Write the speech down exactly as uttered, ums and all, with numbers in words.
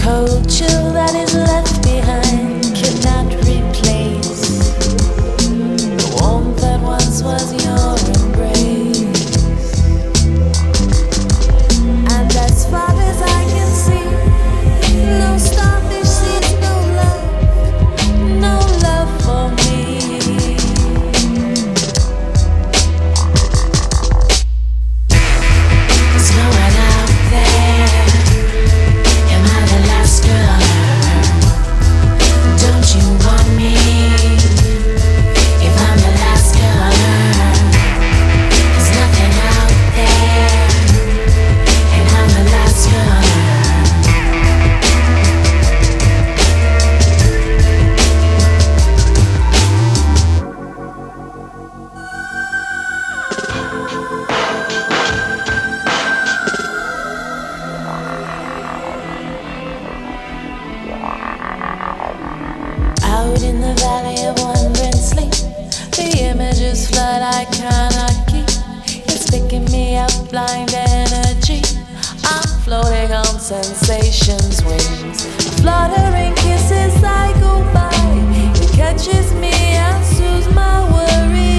cold chill that is left behind cannot replace the warmth that once was your embrace. And as far as I can see, no starfish sees no love, no love for me. There's no one out there. Am I the last girl? Don't you want me? If I'm the last girl, there's nothing out there, and I'm the last girl. Out in the valley of wonder and sleep, the images flood I cannot keep. It's picking me up, blind energy. I'm floating on sensations' wings, fluttering kisses I go by. It catches me and soothes my worries.